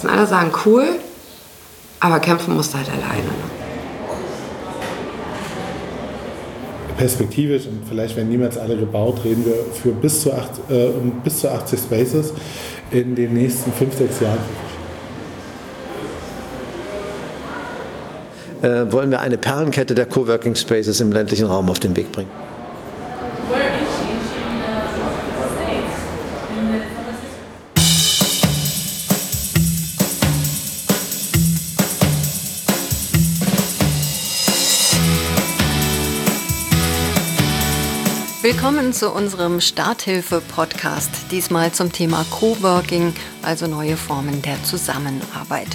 Und alle sagen, cool, aber kämpfen musst du halt alleine. Perspektivisch, und vielleicht werden niemals alle gebaut, reden wir für bis zu 80 Spaces in den nächsten 5-6 Jahren. Wollen wir eine Perlenkette der Coworking Spaces im ländlichen Raum auf den Weg bringen. Willkommen zu unserem Starthilfe-Podcast, diesmal zum Thema Coworking, also neue Formen der Zusammenarbeit.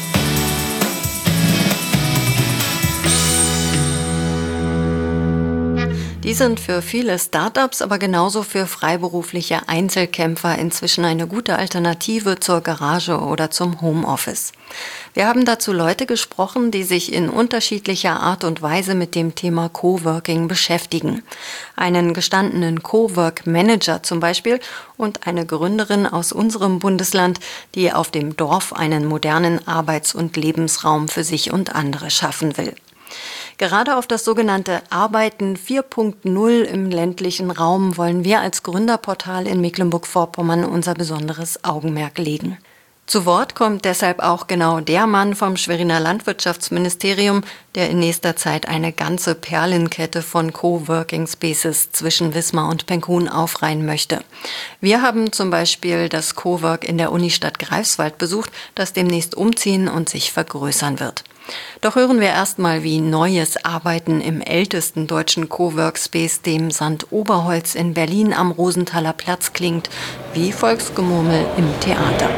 Die sind für viele Startups, aber genauso für freiberufliche Einzelkämpfer inzwischen eine gute Alternative zur Garage oder zum Homeoffice. Wir haben dazu Leute gesprochen, die sich in unterschiedlicher Art und Weise mit dem Thema Coworking beschäftigen. Einen gestandenen Cowork-Manager zum Beispiel und eine Gründerin aus unserem Bundesland, die auf dem Dorf einen modernen Arbeits- und Lebensraum für sich und andere schaffen will. Gerade auf das sogenannte Arbeiten 4.0 im ländlichen Raum wollen wir als Gründerportal in Mecklenburg-Vorpommern unser besonderes Augenmerk legen. Zu Wort kommt deshalb auch genau der Mann vom Schweriner Landwirtschaftsministerium, der in nächster Zeit eine ganze Perlenkette von Coworking Spaces zwischen Wismar und Penkun aufreihen möchte. Wir haben zum Beispiel das Cowork in der Unistadt Greifswald besucht, das demnächst umziehen und sich vergrößern wird. Doch hören wir erstmal, wie neues Arbeiten im ältesten deutschen Coworkspace, dem St. Oberholz in Berlin am Rosenthaler Platz, klingt, wie Volksgemurmel im Theater.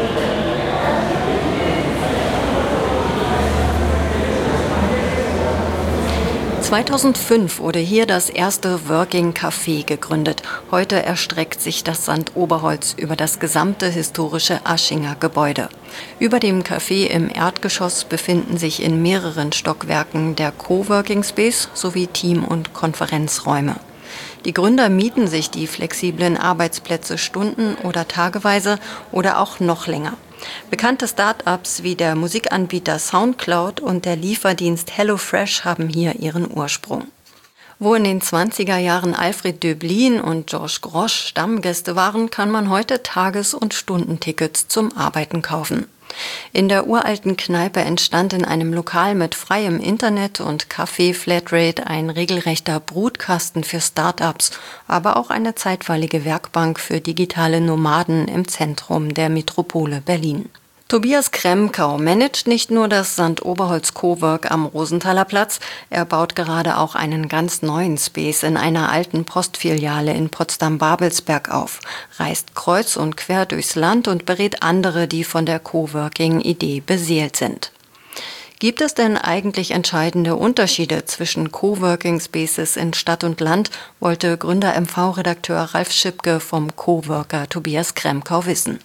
(2005) wurde hier das erste Working Café gegründet. Heute erstreckt sich das St. Oberholz über das gesamte historische Aschinger Gebäude. Über dem Café im Erdgeschoss befinden sich in mehreren Stockwerken der Coworking Space sowie Team- und Konferenzräume. Die Gründer mieten sich die flexiblen Arbeitsplätze stunden- oder tageweise oder auch noch länger. Bekannte Start-ups wie der Musikanbieter Soundcloud und der Lieferdienst HelloFresh haben hier ihren Ursprung. Wo in den 20er Jahren Alfred Döblin und Georges Grosz Stammgäste waren, kann man heute Tages- und Stundentickets zum Arbeiten kaufen. In der uralten Kneipe entstand in einem Lokal mit freiem Internet und Kaffee-Flatrate ein regelrechter Brutkasten für Start-ups, aber auch eine zeitweilige Werkbank für digitale Nomaden im Zentrum der Metropole Berlin. Tobias Kremkau managt nicht nur das St. Oberholz Cowork am Rosenthaler Platz, er baut gerade auch einen ganz neuen Space in einer alten Postfiliale in Potsdam-Babelsberg auf, reist kreuz und quer durchs Land und berät andere, die von der Coworking-Idee beseelt sind. Gibt es denn eigentlich entscheidende Unterschiede zwischen Coworking Spaces in Stadt und Land, wollte Gründer-MV-Redakteur Ralf Schipke vom Coworker Tobias Kremkau wissen.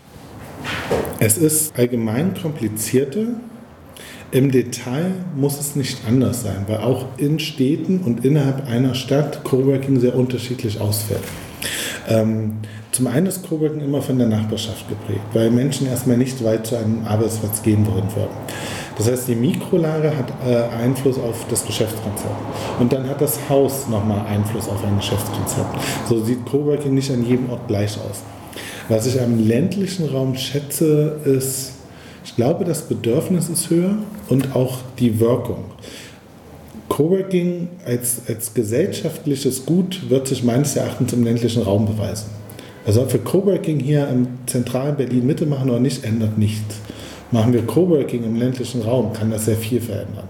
Es ist allgemein komplizierter. Im Detail muss es nicht anders sein, weil auch in Städten und innerhalb einer Stadt Coworking sehr unterschiedlich ausfällt. Zum einen ist Coworking immer von der Nachbarschaft geprägt, weil Menschen erstmal nicht weit zu einem Arbeitsplatz gehen würden. Das heißt, die Mikrolage hat Einfluss auf das Geschäftskonzept. Und dann hat das Haus nochmal Einfluss auf ein Geschäftskonzept. So sieht Coworking nicht an jedem Ort gleich aus. Was ich am ländlichen Raum schätze, ist, ich glaube, das Bedürfnis ist höher und auch die Wirkung. Coworking als gesellschaftliches Gut wird sich meines Erachtens im ländlichen Raum beweisen. Also ob wir Coworking hier im zentralen Berlin Mitte machen oder nicht, ändert nichts. Machen wir Coworking im ländlichen Raum, kann das sehr viel verändern.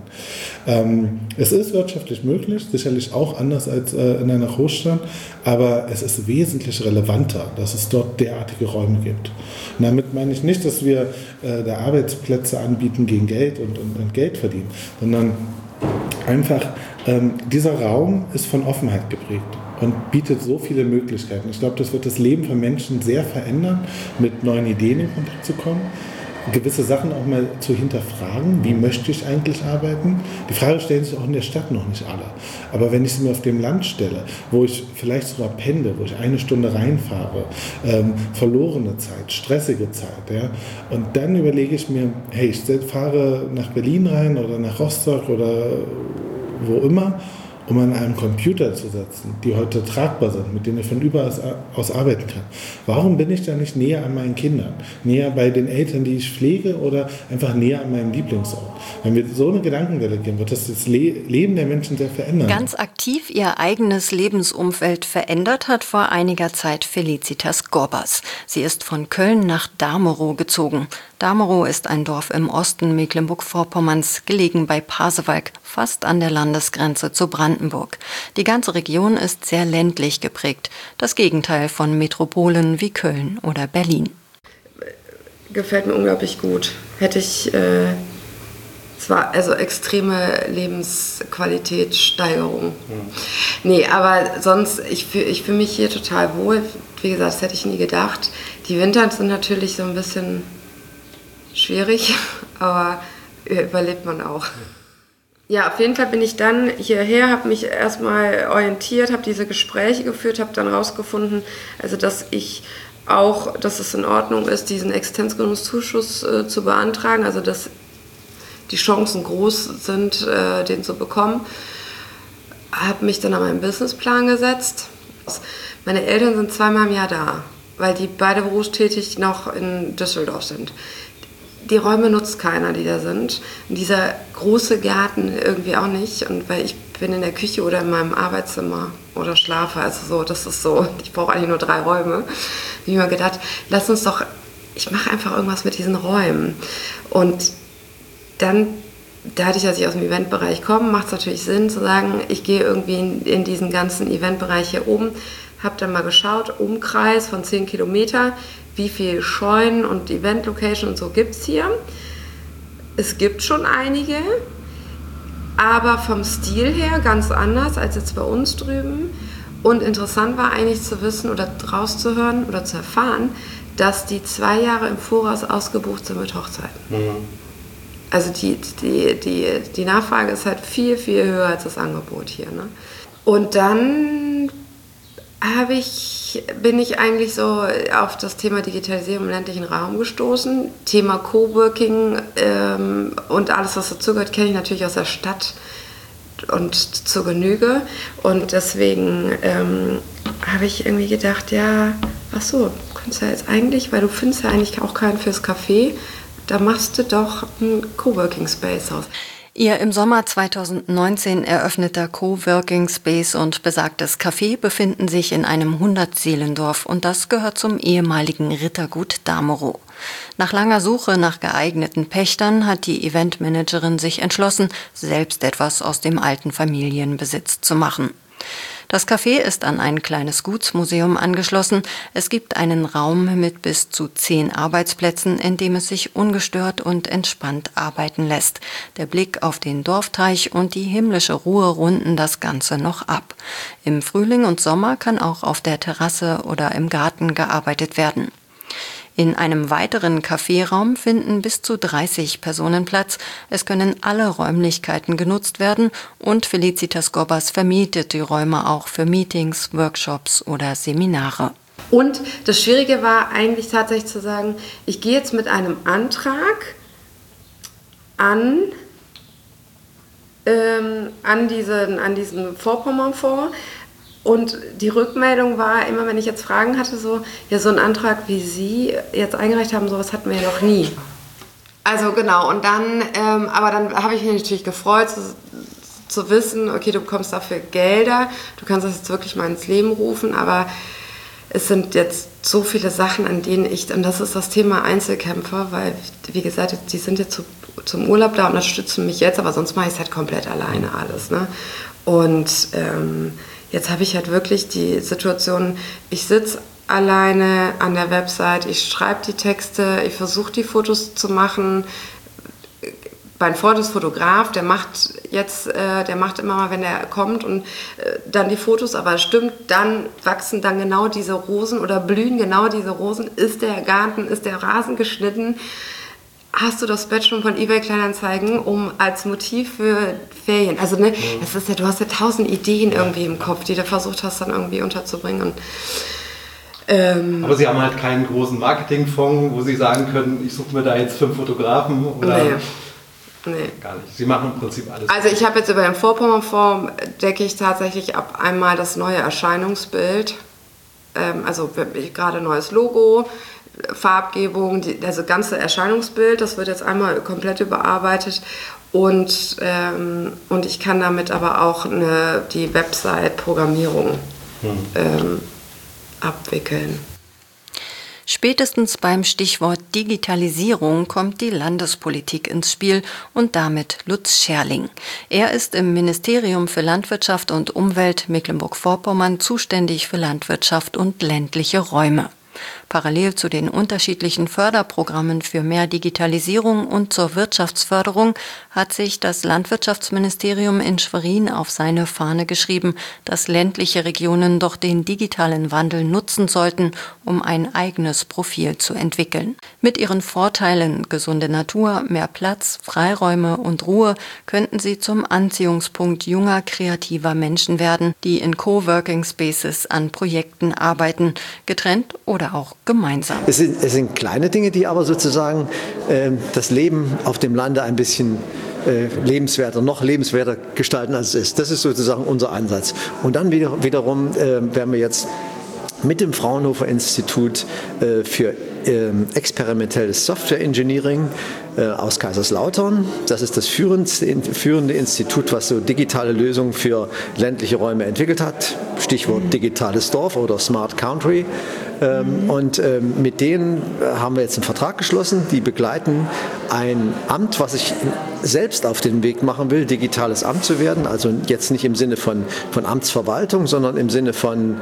Es ist wirtschaftlich möglich, sicherlich auch anders als in einer Großstadt, aber es ist wesentlich relevanter, dass es dort derartige Räume gibt. Und damit meine ich nicht, dass wir da Arbeitsplätze anbieten gegen Geld und Geld verdienen, sondern einfach dieser Raum ist von Offenheit geprägt und bietet so viele Möglichkeiten. Ich glaube, das wird das Leben von Menschen sehr verändern, mit neuen Ideen in Kontakt zu kommen. gewisse Sachen auch mal zu hinterfragen. Wie möchte ich eigentlich arbeiten? Die Frage stellen sich auch in der Stadt noch nicht alle. Aber wenn ich sie mir auf dem Land stelle, wo ich vielleicht sogar pendle, wo ich 1 Stunde reinfahre, verlorene Zeit, stressige Zeit, ja, und dann überlege ich mir, hey, ich fahre nach Berlin rein oder nach Rostock oder wo immer, um an einem Computer zu sitzen, die heute tragbar sind, mit denen ich von überall aus arbeiten kann. Warum bin ich da nicht näher an meinen Kindern, näher bei den Eltern, die ich pflege oder einfach näher an meinem Lieblingsort? Wenn wir so eine Gedankenwelle gehen, wird das Leben der Menschen sehr verändern. Ganz aktiv ihr eigenes Lebensumfeld verändert hat vor einiger Zeit Felicitas Gorbas. Sie ist von Köln nach Damerow gezogen. Damerow ist ein Dorf im Osten Mecklenburg-Vorpommerns, gelegen bei Pasewalk, fast an der Landesgrenze zu Brandenburg. Die ganze Region ist sehr ländlich geprägt, das Gegenteil von Metropolen wie Köln oder Berlin. Gefällt mir unglaublich gut. Hätte ich, es war also extreme Lebensqualitätssteigerung. Nee, aber sonst, ich fühle mich hier total wohl. Wie gesagt, das hätte ich nie gedacht. Die Winter sind natürlich so ein bisschen schwierig, aber überlebt man auch. Ja, auf jeden Fall bin ich dann hierher, habe mich erstmal orientiert, habe diese Gespräche geführt, habe dann rausgefunden, also dass es in Ordnung ist, diesen Existenzgründungszuschuss zu beantragen, also dass die Chancen groß sind, den zu bekommen. Habe mich dann an meinen Businessplan gesetzt. Meine Eltern sind 2-mal im Jahr da, weil die beide berufstätig noch in Düsseldorf sind. Die Räume nutzt keiner, die da sind. Und dieser große Garten irgendwie auch nicht. Und weil ich bin in der Küche oder in meinem Arbeitszimmer oder schlafe, also so, das ist so, ich brauche eigentlich nur 3 Räume. Habe ich mir gedacht, ich mache einfach irgendwas mit diesen Räumen. Und dann, dadurch, dass ich aus dem Eventbereich komme, macht es natürlich Sinn zu sagen, ich gehe irgendwie in diesen ganzen Eventbereich hier oben, habe dann mal geschaut, Umkreis von 10 Kilometer, wie viel Scheunen und Event-Location und so gibt es hier. Es gibt schon einige, aber vom Stil her ganz anders als jetzt bei uns drüben. Und interessant war eigentlich zu wissen oder rauszuhören oder zu erfahren, dass die 2 Jahre im Voraus ausgebucht sind mit Hochzeiten. Also die Nachfrage ist halt viel, viel höher als das Angebot hier. Ne? Und dann bin ich eigentlich so auf das Thema Digitalisierung im ländlichen Raum gestoßen. Thema Coworking und alles, was dazugehört, kenne ich natürlich aus der Stadt und zur Genüge. Und deswegen habe ich irgendwie gedacht, ja, ach so, du kannst ja jetzt eigentlich, weil du findest ja eigentlich auch keinen fürs Café, da machst du doch ein Coworking Space aus. Ihr im Sommer 2019 eröffneter Coworking Space und besagtes Café befinden sich in einem 100-Seelendorf und das gehört zum ehemaligen Rittergut Damerow. Nach langer Suche nach geeigneten Pächtern hat die Eventmanagerin sich entschlossen, selbst etwas aus dem alten Familienbesitz zu machen. Das Café ist an ein kleines Gutsmuseum angeschlossen. Es gibt einen Raum mit bis zu 10 Arbeitsplätzen, in dem es sich ungestört und entspannt arbeiten lässt. Der Blick auf den Dorfteich und die himmlische Ruhe runden das Ganze noch ab. Im Frühling und Sommer kann auch auf der Terrasse oder im Garten gearbeitet werden. In einem weiteren Caféraum finden bis zu 30 Personen Platz. Es können alle Räumlichkeiten genutzt werden und Felicitas Gorbas vermietet die Räume auch für Meetings, Workshops oder Seminare. Und das Schwierige war eigentlich tatsächlich zu sagen, ich gehe jetzt mit einem Antrag an diesen Vorpommernfonds. Und die Rückmeldung war immer, wenn ich jetzt Fragen hatte, so ein Antrag, wie Sie jetzt eingereicht haben, sowas hatten wir ja noch nie. Also genau, und dann, aber dann habe ich mich natürlich gefreut zu wissen, okay, du bekommst dafür Gelder, du kannst das jetzt wirklich mal ins Leben rufen, aber es sind jetzt so viele Sachen, an denen und das ist das Thema Einzelkämpfer, weil, wie gesagt, die sind jetzt zum Urlaub da und unterstützen mich jetzt, aber sonst mache ich es halt komplett alleine alles. Ne? Und jetzt habe ich halt wirklich die Situation, ich sitze alleine an der Website, ich schreibe die Texte, ich versuche die Fotos zu machen. Mein Freund ist Fotograf, der macht immer mal, wenn er kommt und dann die Fotos, aber stimmt, dann wachsen dann genau diese Rosen oder blühen genau diese Rosen, ist der Garten, ist der Rasen geschnitten. hast du das Bett schon von eBay Kleinanzeigen, um als Motiv für Ferien, also ne, es ist ja, du hast ja 1000 Ideen irgendwie im Kopf, die du versucht hast dann irgendwie unterzubringen. Aber Sie haben halt keinen großen Marketingfonds, wo Sie sagen können, ich suche mir da jetzt 5 Fotografen oder... Nee. Gar nicht. Sie machen im Prinzip alles. Also ich habe jetzt über den Vorpommern-Fonds decke ich tatsächlich ab einmal das neue Erscheinungsbild, also gerade neues Logo, Farbgebung, also ganze Erscheinungsbild, das wird jetzt einmal komplett überarbeitet und ich kann damit aber auch die Website-Programmierung abwickeln. Spätestens beim Stichwort Digitalisierung kommt die Landespolitik ins Spiel und damit Lutz Scherling. Er ist im Ministerium für Landwirtschaft und Umwelt Mecklenburg-Vorpommern zuständig für Landwirtschaft und ländliche Räume. Parallel zu den unterschiedlichen Förderprogrammen für mehr Digitalisierung und zur Wirtschaftsförderung hat sich das Landwirtschaftsministerium in Schwerin auf seine Fahne geschrieben, dass ländliche Regionen doch den digitalen Wandel nutzen sollten, um ein eigenes Profil zu entwickeln. Mit ihren Vorteilen gesunde Natur, mehr Platz, Freiräume und Ruhe könnten sie zum Anziehungspunkt junger, kreativer Menschen werden, die in Coworking Spaces an Projekten arbeiten, getrennt oder auch gemeinsam. Es sind kleine Dinge, die aber sozusagen das Leben auf dem Lande ein bisschen noch lebenswerter gestalten, als es ist. Das ist sozusagen unser Ansatz. Und dann wiederum werden wir jetzt mit dem Fraunhofer Institut für experimentelles Software Engineering aus Kaiserslautern. Das ist das führende Institut, was so digitale Lösungen für ländliche Räume entwickelt hat. Stichwort digitales Dorf oder Smart Country. Und mit denen haben wir jetzt einen Vertrag geschlossen. Die begleiten ein Amt, was ich selbst auf den Weg machen will, digitales Amt zu werden. Also jetzt nicht im Sinne von Amtsverwaltung, sondern im Sinne von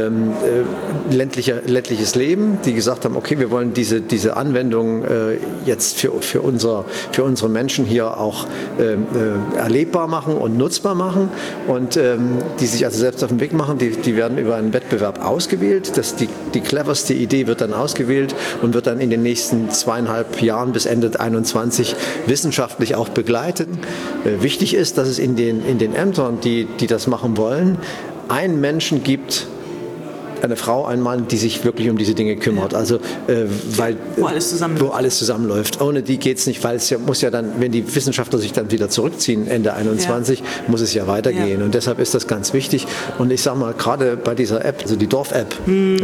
ländliches Leben, die gesagt haben, okay, wir wollen diese Anwendung jetzt für unsere Menschen hier auch erlebbar machen und nutzbar machen und die sich also selbst auf den Weg machen, die werden über einen Wettbewerb ausgewählt. Die cleverste Idee wird dann ausgewählt und wird dann in den nächsten 2,5 Jahren bis Ende 2021 wissenschaftlich auch begleitet. Wichtig ist, dass es in den Ämtern, die das machen wollen, einen Menschen gibt, eine Frau, ein Mann, die sich wirklich um diese Dinge kümmert. Also, wo alles zusammenläuft. Ohne die geht es nicht, weil es muss ja dann, wenn die Wissenschaftler sich dann wieder zurückziehen, Ende 2021, muss es ja weitergehen. Ja. Und deshalb ist das ganz wichtig. Und ich sage mal, gerade bei dieser App, also die Dorf-App,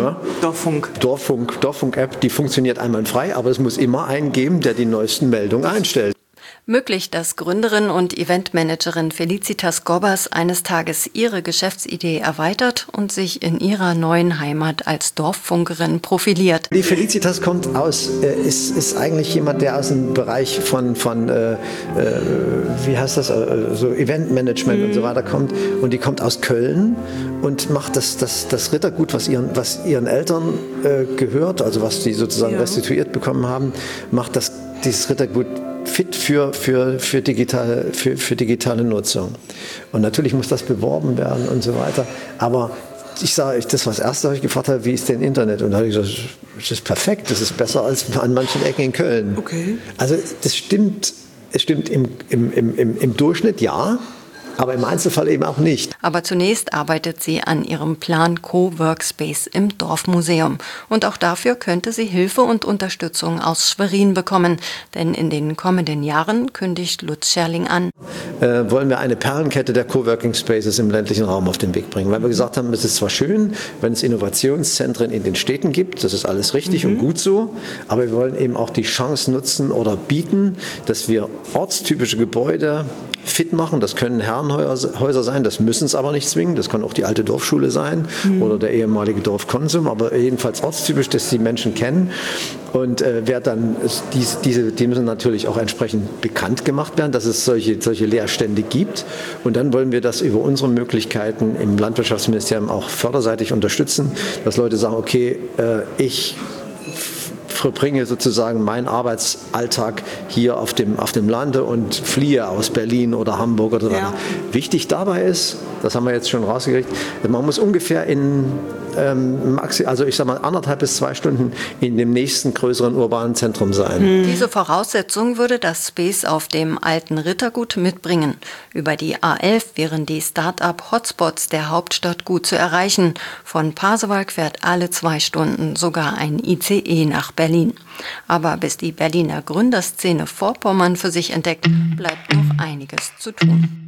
Dorffunk-App, die funktioniert einwandfrei, aber es muss immer einen geben, der die neuesten Meldungen einstellt. Möglich, dass Gründerin und Eventmanagerin Felicitas Gobbers eines Tages ihre Geschäftsidee erweitert und sich in ihrer neuen Heimat als Dorffunkerin profiliert. Die Felicitas kommt ist eigentlich jemand, der aus dem Bereich von wie heißt das, so Eventmanagement und so weiter kommt. Und die kommt aus Köln und macht das Rittergut, was ihren Eltern gehört, also was die sozusagen restituiert bekommen haben, macht dieses Rittergut fit für digitale Nutzung. Und natürlich muss das beworben werden und so weiter. Aber ich sage, das erste, was ich gefragt habe, wie ist denn Internet? Und da habe ich gesagt, das ist perfekt, das ist besser als an manchen Ecken in Köln. Okay. Also das stimmt, es stimmt im Durchschnitt, ja. Aber im Einzelfall eben auch nicht. Aber zunächst arbeitet sie an ihrem Plan Co-Workspace im Dorfmuseum. Und auch dafür könnte sie Hilfe und Unterstützung aus Schwerin bekommen. Denn in den kommenden Jahren, kündigt Lutz Scherling an, wollen wir eine Perlenkette der Coworking Spaces im ländlichen Raum auf den Weg bringen. Weil wir gesagt haben, es ist zwar schön, wenn es Innovationszentren in den Städten gibt, das ist alles richtig und gut so, aber wir wollen eben auch die Chance nutzen oder bieten, dass wir ortstypische Gebäude fit machen. Das können Herrenhäuser sein, das müssen es aber nicht zwingen. Das kann auch die alte Dorfschule sein oder der ehemalige Dorfkonsum, aber jedenfalls ortstypisch, dass die Menschen kennen. Und wer dann die müssen natürlich auch entsprechend bekannt gemacht werden, dass es solche Leerstände gibt. Und dann wollen wir das über unsere Möglichkeiten im Landwirtschaftsministerium auch förderseitig unterstützen, dass Leute sagen, okay, ich verbringe sozusagen meinen Arbeitsalltag hier auf dem Lande und fliehe aus Berlin oder Hamburg oder so. Ja. Wichtig dabei ist, das haben wir jetzt schon rausgekriegt, man muss ungefähr in also ich sag mal 1,5 bis 2 Stunden in dem nächsten größeren urbanen Zentrum sein. Diese Voraussetzung würde das Space auf dem alten Rittergut mitbringen. Über die A11 wären die Start-up-Hotspots der Hauptstadt gut zu erreichen. Von Pasewalk fährt alle 2 Stunden sogar ein ICE nach Berlin. Aber bis die Berliner Gründerszene Vorpommern für sich entdeckt, bleibt noch einiges zu tun.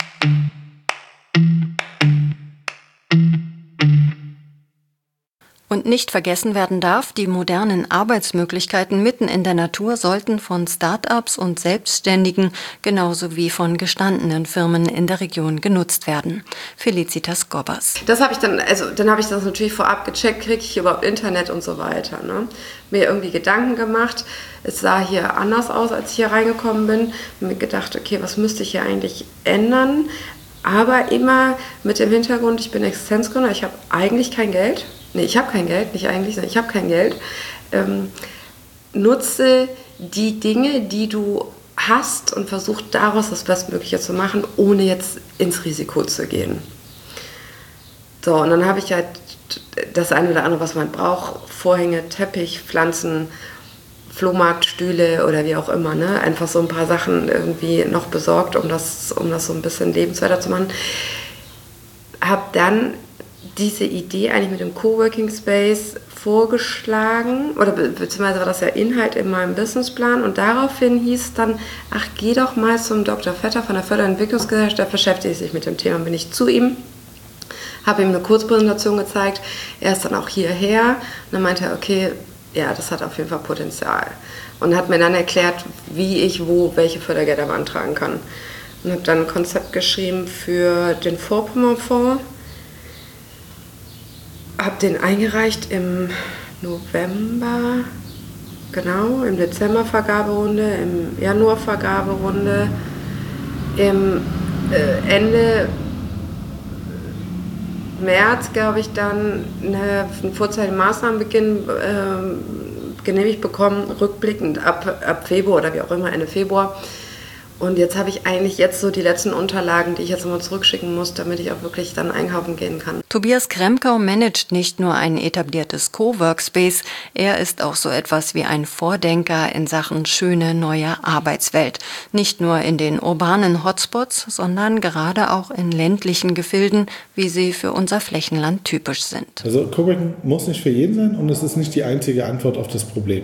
Und nicht vergessen werden darf, die modernen Arbeitsmöglichkeiten mitten in der Natur sollten von Start-ups und Selbstständigen genauso wie von gestandenen Firmen in der Region genutzt werden. Felicitas Gobbers. Das habe ich dann habe ich das natürlich vorab gecheckt, kriege ich überhaupt Internet und so weiter. Ne? Mir irgendwie Gedanken gemacht. Es sah hier anders aus, als ich hier reingekommen bin. Mir gedacht, okay, was müsste ich hier eigentlich ändern? Aber immer mit dem Hintergrund, ich bin Existenzgründer, ich habe eigentlich kein Geld. Nee, ich habe kein Geld, nicht eigentlich, sondern ich habe kein Geld. Nutze die Dinge, die du hast und versuch daraus das Bestmögliche zu machen, ohne jetzt ins Risiko zu gehen. So, und dann habe ich halt das eine oder andere, was man braucht, Vorhänge, Teppich, Pflanzen, Flohmarktstühle oder wie auch immer, ne? Einfach so ein paar Sachen irgendwie noch besorgt, um das so ein bisschen lebenswerter zu machen. Habe dann diese Idee eigentlich mit dem Coworking Space vorgeschlagen, oder beziehungsweise war das ja Inhalt in meinem Businessplan, und daraufhin hieß es dann, ach, geh doch mal zum Dr. Vetter von der Förderentwicklungsgesellschaft, der beschäftigt sich mit dem Thema. Bin ich zu ihm, habe ihm eine Kurzpräsentation gezeigt, er ist dann auch hierher, und dann meinte er, okay, ja, das hat auf jeden Fall Potenzial, und hat mir dann erklärt, wie ich welche Fördergelder beantragen kann, und habe dann ein Konzept geschrieben für den Vorpommern-Fonds. Habe den eingereicht im November, genau, im Dezember Vergaberunde, im Januar Vergaberunde, im Ende März, glaube ich, dann einen vorzeitigen Maßnahmenbeginn genehmigt bekommen, rückblickend ab Februar oder wie auch immer, Ende Februar. Und jetzt habe ich eigentlich so die letzten Unterlagen, die ich jetzt mal zurückschicken muss, damit ich auch wirklich dann einkaufen gehen kann. Tobias Kremkau managt nicht nur ein etabliertes Coworkspace, er ist auch so etwas wie ein Vordenker in Sachen schöne neue Arbeitswelt. Nicht nur in den urbanen Hotspots, sondern gerade auch in ländlichen Gefilden, wie sie für unser Flächenland typisch sind. Also Coworking muss nicht für jeden sein, und es ist nicht die einzige Antwort auf das Problem.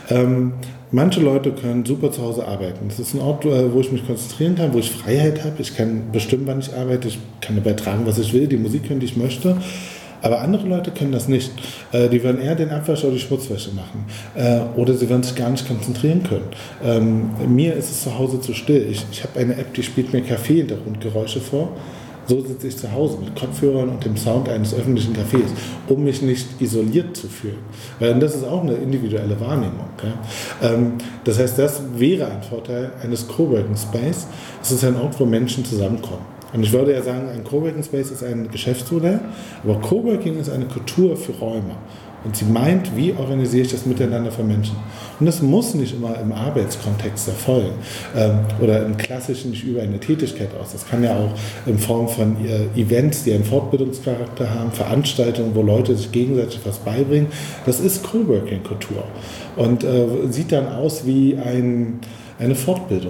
Manche Leute können super zu Hause arbeiten. Das ist ein Ort, wo ich mich konzentrieren kann, wo ich Freiheit habe. Ich kann bestimmen, wann ich arbeite. Ich kann übertragen, was ich will, die Musik hören, die ich möchte. Aber andere Leute können das nicht. Die werden eher den Abwasch oder die Schmutzwäsche machen. Oder sie werden sich gar nicht konzentrieren können. Mir ist es zu Hause zu still. Ich habe eine App, die spielt mir Kaffee-Hintergrundgeräusche vor. So sitze ich zu Hause mit Kopfhörern und dem Sound eines öffentlichen Cafés, um mich nicht isoliert zu fühlen. Und das ist auch eine individuelle Wahrnehmung. Ja? Das heißt, das wäre ein Vorteil eines Coworking Space. Es ist ein Ort, wo Menschen zusammenkommen. Und ich würde ja sagen, ein Coworking Space ist ein Geschäftsmodell, aber Coworking ist eine Kultur für Räume. Und sie meint, wie organisiere ich das Miteinander von Menschen? Und das muss nicht immer im Arbeitskontext erfolgen oder im klassischen nicht über eine Tätigkeit aus. Das kann ja auch in Form von Events, die einen Fortbildungscharakter haben, Veranstaltungen, wo Leute sich gegenseitig was beibringen. Das ist Coworking-Kultur und sieht dann aus wie eine Fortbildung.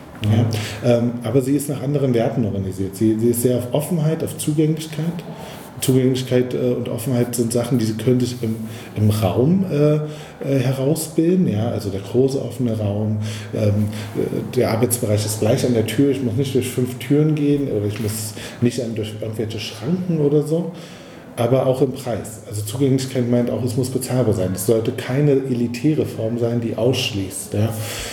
Ja? Aber sie ist nach anderen Werten organisiert. Sie ist sehr auf Offenheit, auf Zugänglichkeit. Zugänglichkeit und Offenheit sind Sachen, die können sich im Raum herausbilden. Ja? Also der große offene Raum, der Arbeitsbereich ist gleich an der Tür. Ich muss nicht durch 5 Türen gehen oder ich muss nicht durch irgendwelche Schranken oder so. Aber auch im Preis. Also Zugänglichkeit meint auch, es muss bezahlbar sein. Es sollte keine elitäre Form sein, die ausschließt. Ja?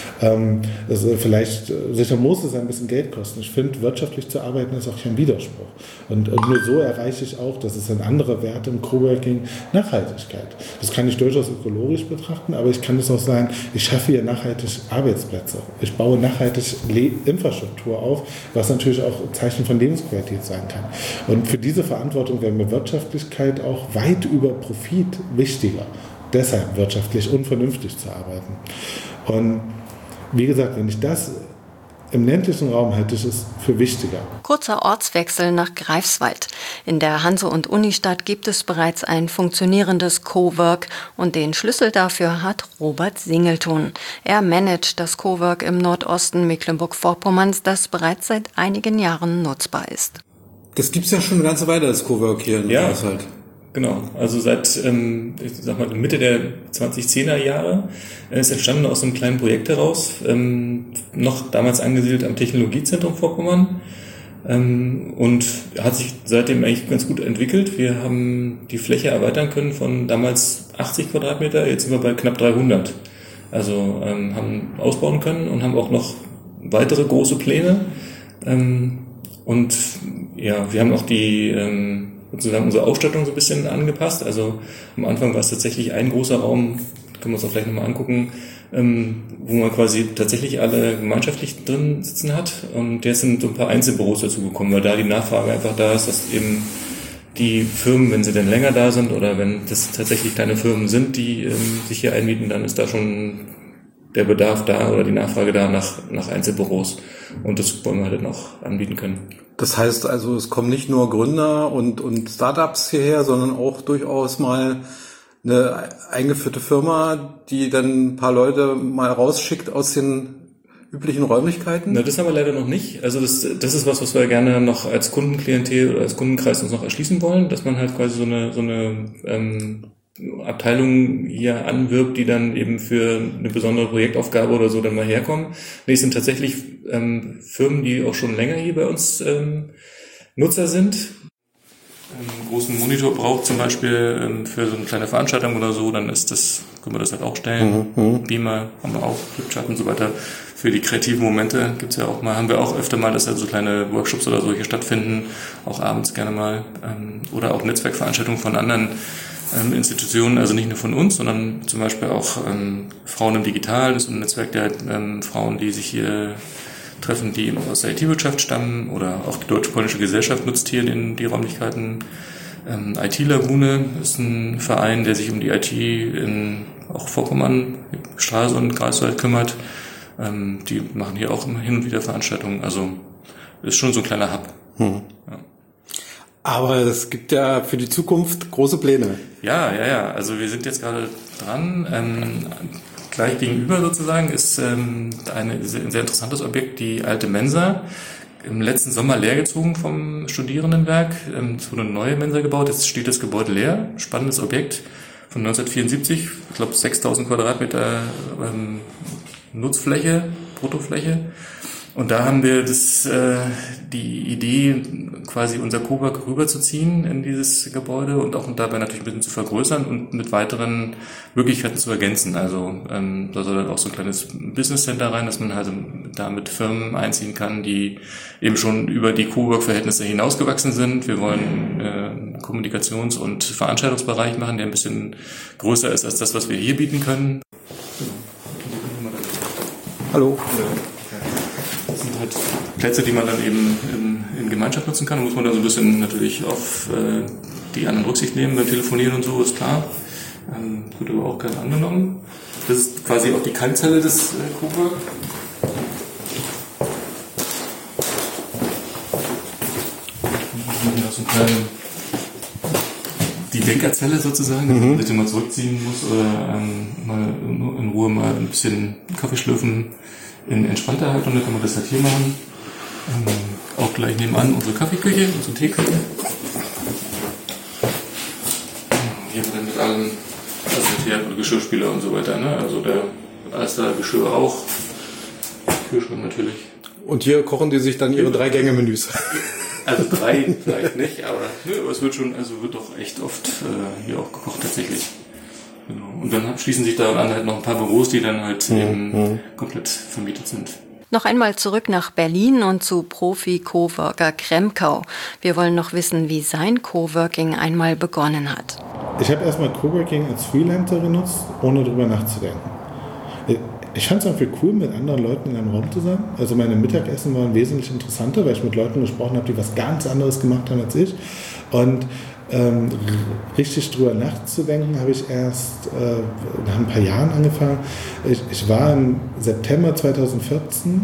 Sicher muss es ein bisschen Geld kosten. Ich finde, wirtschaftlich zu arbeiten ist auch kein Widerspruch. Und nur so erreiche ich auch, dass es ein anderer Wert im Coworking, Nachhaltigkeit. Das kann ich durchaus ökologisch betrachten, aber ich kann es auch sagen, ich schaffe hier nachhaltig Arbeitsplätze. Ich baue nachhaltig Infrastruktur auf, was natürlich auch ein Zeichen von Lebensqualität sein kann. Und für diese Verantwortung wäre mir Wirtschaftlichkeit auch weit über Profit wichtiger. Deshalb wirtschaftlich und vernünftig zu arbeiten. Und wie gesagt, wenn ich das Im ländlichen Raum halte ich es für wichtiger. Kurzer Ortswechsel nach Greifswald. In der Hanse- und Unistadt gibt es bereits ein funktionierendes Cowork und den Schlüssel dafür hat Robert Singeltun. Er managt das Cowork im Nordosten Mecklenburg-Vorpommerns, das bereits seit einigen Jahren nutzbar ist. Das gibt es ja schon eine ganze Weile, das Cowork hier in Greifswald. Genau, also seit ich sag mal, Mitte der 2010er Jahre ist entstanden aus einem kleinen Projekt heraus, noch damals angesiedelt am Technologiezentrum Vorpommern und hat sich seitdem eigentlich ganz gut entwickelt. Wir haben die Fläche erweitern können von damals 80 Quadratmeter, jetzt sind wir bei knapp 300. Also haben ausbauen können und haben auch noch weitere große Pläne und ja, wir haben auch die sozusagen unsere Ausstattung so ein bisschen angepasst. Also am Anfang war es tatsächlich ein großer Raum, können wir uns auch vielleicht nochmal angucken, wo man quasi tatsächlich alle gemeinschaftlich drin sitzen hat. Und jetzt sind so ein paar Einzelbüros dazu gekommen, weil da die Nachfrage einfach da ist, dass eben die Firmen, wenn sie denn länger da sind oder wenn das tatsächlich kleine Firmen sind, die sich hier einmieten, dann ist da schon der Bedarf da oder die Nachfrage da nach Einzelbüros. Und das wollen wir halt noch anbieten können. Das heißt also, es kommen nicht nur Gründer und Startups hierher, sondern auch durchaus mal eine eingeführte Firma, die dann ein paar Leute mal rausschickt aus den üblichen Räumlichkeiten? Na, das haben wir leider noch nicht. Also das ist was wir gerne noch als Kundenklientel oder als Kundenkreis uns noch erschließen wollen, dass man halt quasi so eine Abteilung hier anwirbt, die dann eben für eine besondere Projektaufgabe oder so dann mal herkommen. Nee, es sind tatsächlich Firmen, die auch schon länger hier bei uns Nutzer sind. Einen großen Monitor braucht zum Beispiel für so eine kleine Veranstaltung oder so, dann können wir das halt auch stellen. Beamer haben wir auch, Flipchart und so weiter. Für die kreativen Momente haben wir auch öfter mal, dass so kleine Workshops oder so hier stattfinden, auch abends gerne mal, oder auch Netzwerkveranstaltungen von anderen Institutionen, also nicht nur von uns, sondern zum Beispiel auch Frauen im Digitalen, das ist ein Netzwerk der Frauen, die sich hier treffen, die aus der IT-Wirtschaft stammen, oder auch die Deutsch-Polnische Gesellschaft nutzt hier die Räumlichkeiten. IT-Lagune ist ein Verein, der sich um die IT in auch Vorpommern, Straße und Greifswald kümmert. Die machen hier auch immer hin und wieder Veranstaltungen, also ist schon so ein kleiner Hub. Ja. Aber es gibt ja für die Zukunft große Pläne. Ja. Also wir sind jetzt gerade dran. Gleich gegenüber sozusagen ist ein sehr interessantes Objekt, die alte Mensa. Im letzten Sommer leergezogen vom Studierendenwerk. Es wurde eine neue Mensa gebaut. Jetzt steht das Gebäude leer. Spannendes Objekt von 1974. Ich glaube 6.000 Quadratmeter Nutzfläche, Bruttofläche. Und da haben wir die Idee, quasi unser Cowork rüberzuziehen in dieses Gebäude und auch dabei natürlich ein bisschen zu vergrößern und mit weiteren Möglichkeiten zu ergänzen. Also da soll dann auch so ein kleines Business Center rein, dass man halt da mit Firmen einziehen kann, die eben schon über die Cowork-Verhältnisse hinausgewachsen sind. Wir wollen einen Kommunikations- und Veranstaltungsbereich machen, der ein bisschen größer ist als das, was wir hier bieten können. Hallo. Das sind halt Plätze, die man dann eben in Gemeinschaft nutzen kann. Da muss man dann so ein bisschen natürlich auf die anderen Rücksicht nehmen beim Telefonieren und so, ist klar. Wird aber auch gerne angenommen. Das ist quasi auch die Keimzelle des Cowork. Die Denkerzelle sozusagen, dass man sich mal zurückziehen muss oder mal in Ruhe mal ein bisschen Kaffee schlürfen in entspannter Haltung, da kann man das halt hier machen. Auch gleich nebenan unsere Kaffeeküche, unsere Teeküche. Hier haben wir dann mit allem, also mit Herd und Geschirrspüler und so weiter, ne? Also da ist da Geschirr auch, Kühlschrank natürlich. Und hier kochen die sich dann ihre 3-Gänge-Menüs. Also 3 vielleicht nicht, aber es wird schon, also wird doch echt oft hier auch gekocht tatsächlich. Genau. Und dann schließen sich daran halt noch ein paar Büros, die dann halt eben komplett vermietet sind. Noch einmal zurück nach Berlin und zu Profi-Coworker Kremkau. Wir wollen noch wissen, wie sein Coworking einmal begonnen hat. Ich habe erstmal Coworking als Freelancer genutzt, ohne drüber nachzudenken. Ich fand es irgendwie cool, mit anderen Leuten in einem Raum zu sein. Also meine Mittagessen waren wesentlich interessanter, weil ich mit Leuten gesprochen habe, die was ganz anderes gemacht haben als ich. Und richtig drüber nachzudenken habe ich erst nach ein paar Jahren angefangen. Ich war im September 2014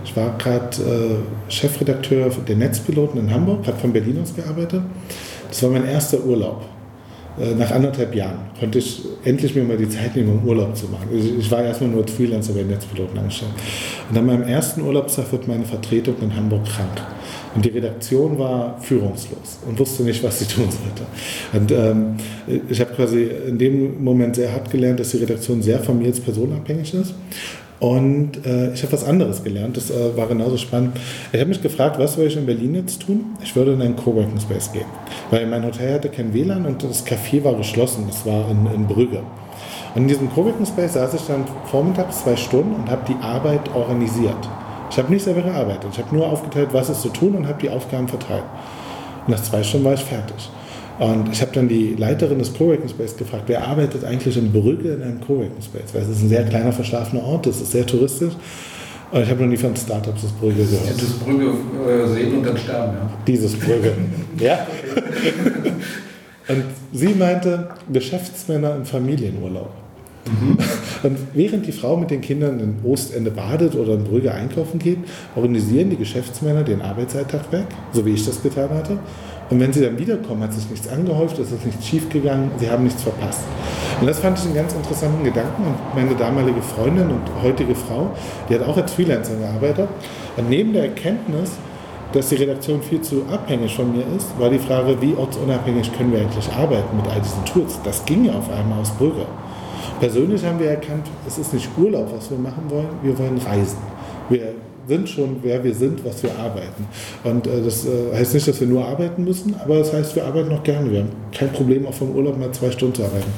Ich war gerade Chefredakteur der Netzpiloten in Hamburg, habe von Berlin aus gearbeitet. Das war mein erster Urlaub. Nach 1,5 Jahren konnte ich endlich mir mal die Zeit nehmen, um Urlaub zu machen. Ich war erstmal nur als Freelancer bei den Netzpiloten angestellt. Und an meinem ersten Urlaubstag wird meine Vertretung in Hamburg krank. Und die Redaktion war führungslos und wusste nicht, was sie tun sollte. Und ich habe quasi in dem Moment sehr hart gelernt, dass die Redaktion sehr von mir als Person abhängig ist. Und ich habe was anderes gelernt, das war genauso spannend. Ich habe mich gefragt, was soll ich in Berlin jetzt tun? Ich würde in einen Coworking Space gehen, weil mein Hotel hatte kein WLAN und das Café war geschlossen, das war in Brügge. Und in diesem Coworking Space saß ich dann vormittags 2 Stunden und habe die Arbeit organisiert. Ich habe nicht selber gearbeitet, ich habe nur aufgeteilt, was ist zu tun und habe die Aufgaben verteilt. Und nach 2 Stunden war ich fertig. Und ich habe dann die Leiterin des Coworking Space gefragt, wer arbeitet eigentlich in Brügge in einem Coworking Space? Weil es ist ein sehr kleiner, verschlafener Ort, das ist sehr touristisch. Und ich habe noch nie von Startups aus Brügge gehört. Das Brügge sehen und dann sterben, ja. Dieses Brügge, ja. Und sie meinte, Geschäftsmänner im Familienurlaub. Mhm. Und während die Frau mit den Kindern in Ostende badet oder in Brügge einkaufen geht, organisieren die Geschäftsmänner den Arbeitsalltag weg, so wie ich das getan hatte. Und wenn sie dann wiederkommen, hat sich nichts angehäuft, es ist nichts schiefgegangen, sie haben nichts verpasst. Und das fand ich einen ganz interessanten Gedanken. Und meine damalige Freundin und heutige Frau, die hat auch als Freelancer gearbeitet. Und neben der Erkenntnis, dass die Redaktion viel zu abhängig von mir ist, war die Frage, wie ortsunabhängig können wir eigentlich arbeiten mit all diesen Tools. Das ging ja auf einmal aus Brügge. Persönlich haben wir erkannt, es ist nicht Urlaub, was wir machen wollen, wir wollen reisen. Wir sind schon, wer wir sind, was wir arbeiten. Und das heißt nicht, dass wir nur arbeiten müssen, aber das heißt, wir arbeiten noch gerne. Wir haben kein Problem, auch vom Urlaub mal 2 Stunden zu arbeiten.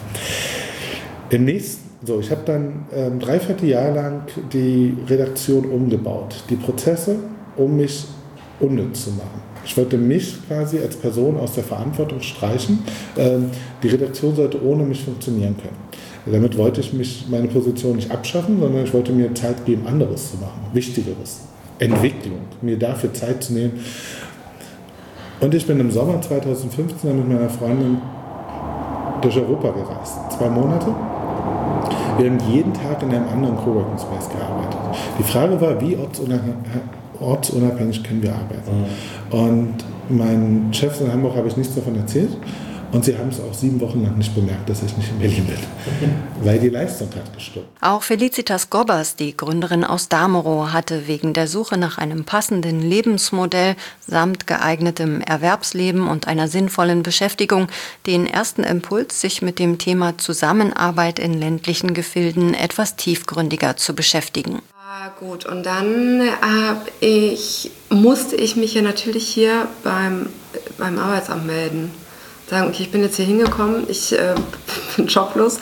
Ich habe dann 3/4 Jahr lang die Redaktion umgebaut, die Prozesse, um mich unnütz zu machen. Ich wollte mich quasi als Person aus der Verantwortung streichen. Die Redaktion sollte ohne mich funktionieren können. Damit wollte ich meine Position nicht abschaffen, sondern ich wollte mir Zeit geben, anderes zu machen, Wichtigeres, Entwicklung, mir dafür Zeit zu nehmen. Und ich bin im Sommer 2015 mit meiner Freundin durch Europa gereist, 2 Monate. Wir haben jeden Tag in einem anderen Coworking Space gearbeitet. Die Frage war, wie ortsunabhängig können wir arbeiten? Mhm. Und meinen Chefs in Hamburg habe ich nichts davon erzählt. Und sie haben es auch 7 Wochen lang nicht bemerkt, dass ich nicht in Berlin bin, weil die Leistung hat gestimmt. Auch Felicitas Gobbers, die Gründerin aus Damerow, hatte wegen der Suche nach einem passenden Lebensmodell samt geeignetem Erwerbsleben und einer sinnvollen Beschäftigung den ersten Impuls, sich mit dem Thema Zusammenarbeit in ländlichen Gefilden etwas tiefgründiger zu beschäftigen. Gut, und dann musste ich mich ja natürlich hier beim Arbeitsamt melden. Sagen, okay, ich bin jetzt hier hingekommen, ich bin joblos.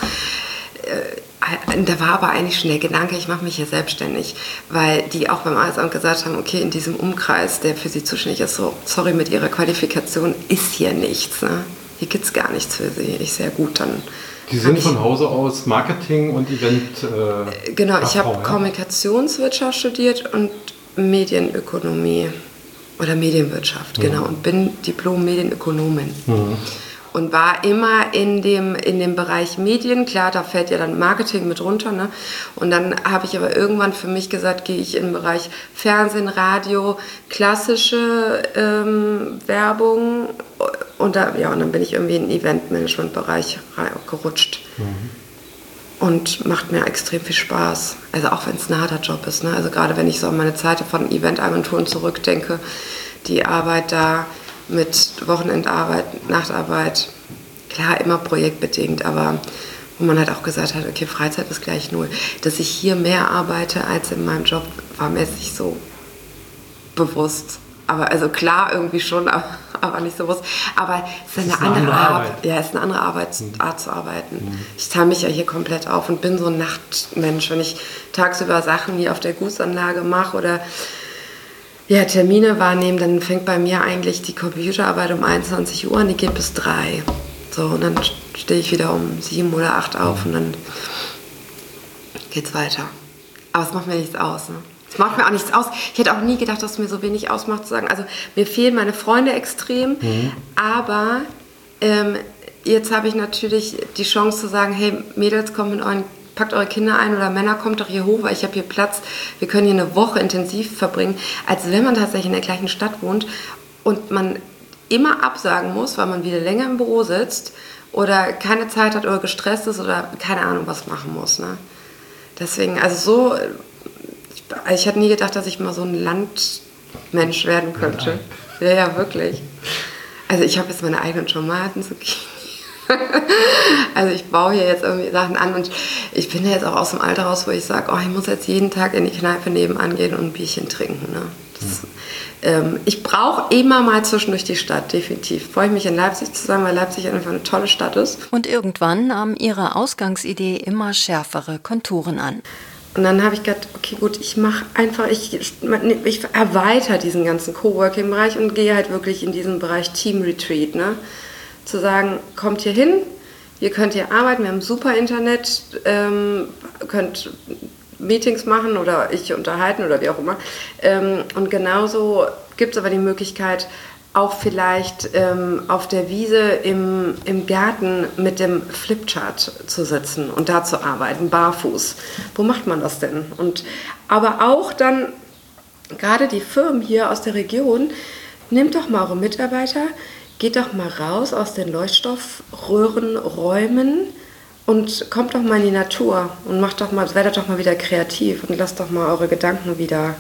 Da war aber eigentlich schon der Gedanke, ich mache mich hier selbstständig, weil die auch beim Arbeitsamt gesagt haben, okay, in diesem Umkreis, der für sie zuständig ist, so, sorry, mit ihrer Qualifikation ist hier nichts. Ne? Hier gibt es gar nichts für sie. Ich sehr gut, dann. Die sind von Hause aus Marketing und Event. Genau, ich habe Kommunikationswirtschaft studiert und Medienökonomie. Oder Medienwirtschaft, genau. Und bin Diplom-Medienökonomin. Mhm. Und war immer in dem Bereich Medien. Klar, da fällt ja dann Marketing mit runter. Ne? Und dann habe ich aber irgendwann für mich gesagt, gehe ich in den Bereich Fernsehen, klassische Werbung. Und dann bin ich irgendwie in den Eventmanagement-Bereich gerutscht. Mhm. Und macht mir extrem viel Spaß. Also auch wenn es ein harter Job ist. Ne? Also gerade wenn ich so an meine Zeit von Eventagenturen zurückdenke, die Arbeit da mit Wochenendarbeit, Nachtarbeit, klar immer projektbedingt, aber wo man halt auch gesagt hat, okay, Freizeit ist gleich 0. Dass ich hier mehr arbeite als in meinem Job, war mir jetzt nicht so bewusst. Aber also klar irgendwie schon, aber nicht so bewusst. Aber es ist eine andere Arbeit. Ja, es ist eine andere Arbeitsart zu arbeiten. Mhm. Ich teile mich ja hier komplett auf und bin so ein Nachtmensch. Wenn ich tagsüber Sachen hier auf der Gutsanlage mache oder Termine wahrnehme, dann fängt bei mir eigentlich die Computerarbeit um 21 Uhr an, die geht bis 3. So, und dann stehe ich wieder um 7 oder 8 auf und dann geht's weiter. Aber es macht mir nichts aus, ne? Es macht mir auch nichts aus. Ich hätte auch nie gedacht, dass es mir so wenig ausmacht, zu sagen, also mir fehlen meine Freunde extrem, aber jetzt habe ich natürlich die Chance zu sagen, hey Mädels, kommt mit euren packt eure Kinder ein oder Männer, kommt doch hier hoch, weil ich habe hier Platz, wir können hier eine Woche intensiv verbringen, als wenn man tatsächlich in der gleichen Stadt wohnt und man immer absagen muss, weil man wieder länger im Büro sitzt oder keine Zeit hat oder gestresst ist oder keine Ahnung was machen muss. Ne? Deswegen, also ich hätte nie gedacht, dass ich mal so ein Landmensch werden könnte. Ja, wirklich. Also ich habe jetzt meine eigenen Tomaten, Zucchini. Also ich baue hier jetzt irgendwie Sachen an und ich bin ja jetzt auch aus dem Alter raus, wo ich sage, ich muss jetzt jeden Tag in die Kneipe nebenan gehen und ein Bierchen trinken. Ne? Ich brauche immer mal zwischendurch die Stadt, definitiv. Freue ich mich in Leipzig zu sein, weil Leipzig einfach eine tolle Stadt ist. Und irgendwann nahm ihre Ausgangsidee immer schärfere Konturen an. Und dann habe ich gedacht, okay gut, ich erweitere diesen ganzen Coworking-Bereich und gehe halt wirklich in diesen Bereich Team Retreat. Ne? Zu sagen, kommt hier hin, ihr könnt hier arbeiten, wir haben super Internet, könnt Meetings machen oder ich unterhalten oder wie auch immer. Und genauso gibt es aber die Möglichkeit, auch vielleicht auf der Wiese im Garten mit dem Flipchart zu sitzen und da zu arbeiten, barfuß. Wo macht man das denn? Aber auch dann, gerade die Firmen hier aus der Region, nehmt doch mal eure Mitarbeiter, geht doch mal raus aus den Leuchtstoffröhrenräumen und kommt doch mal in die Natur und werdet doch mal wieder kreativ und lasst doch mal eure Gedanken wieder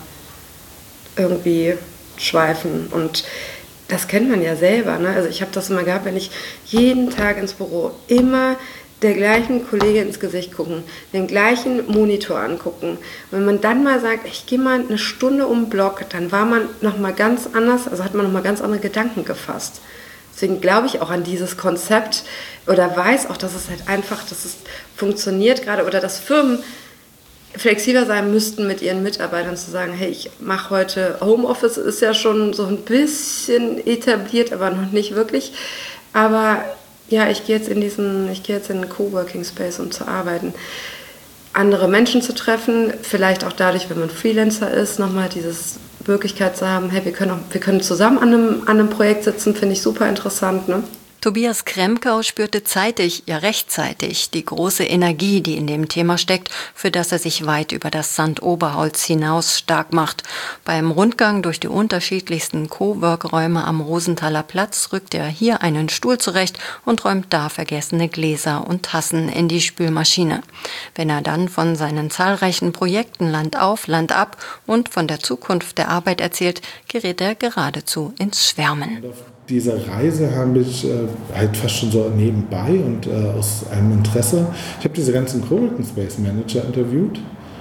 irgendwie schweifen. Und das kennt man ja selber. Ne? Also ich habe das immer gehabt, wenn ich jeden Tag ins Büro immer der gleichen Kollegin ins Gesicht gucken, den gleichen Monitor angucken. Und wenn man dann mal sagt, ich gehe mal eine Stunde um den Block, dann war man noch mal ganz anders, also hat man noch mal ganz andere Gedanken gefasst. Deswegen glaube ich auch an dieses Konzept oder weiß auch, dass es halt einfach, dass es funktioniert gerade oder dass Firmen flexibler sein müssten mit ihren Mitarbeitern zu sagen, hey, ich mache heute Homeoffice, ist ja schon so ein bisschen etabliert, aber noch nicht wirklich. Aber ja, ich gehe jetzt in den Coworking Space, um zu arbeiten. Andere Menschen zu treffen, vielleicht auch dadurch, wenn man Freelancer ist, nochmal dieses Möglichkeit zu haben, hey, wir können zusammen an einem Projekt sitzen, finde ich super interessant. Ne? Tobias Kremkau spürte rechtzeitig die große Energie, die in dem Thema steckt, für das er sich weit über das St. Oberholz hinaus stark macht. Beim Rundgang durch die unterschiedlichsten Cowork-Räume am Rosenthaler Platz rückt er hier einen Stuhl zurecht und räumt da vergessene Gläser und Tassen in die Spülmaschine. Wenn er dann von seinen zahlreichen Projekten Land auf, Land ab und von der Zukunft der Arbeit erzählt, gerät er geradezu ins Schwärmen. Diese Reise habe ich halt fast schon so nebenbei und aus einem Interesse. Ich habe diese ganzen Coworking Space Manager interviewt